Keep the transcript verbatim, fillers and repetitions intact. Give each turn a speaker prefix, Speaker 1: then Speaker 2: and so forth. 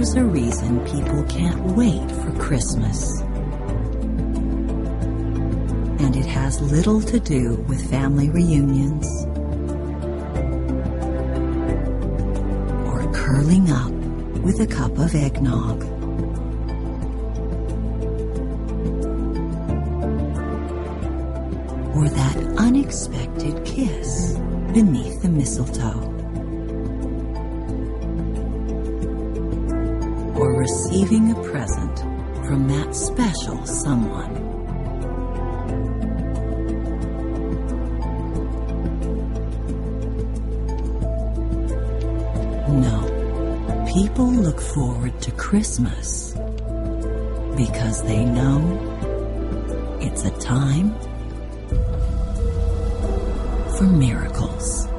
Speaker 1: There's a reason people can't wait for Christmas. And it has little to do with family reunions or curling up with a cup of eggnog. Or that unexpected kiss beneath the mistletoe. Or receiving a present from that special someone. No, people look forward to Christmas because they know it's a time for miracles.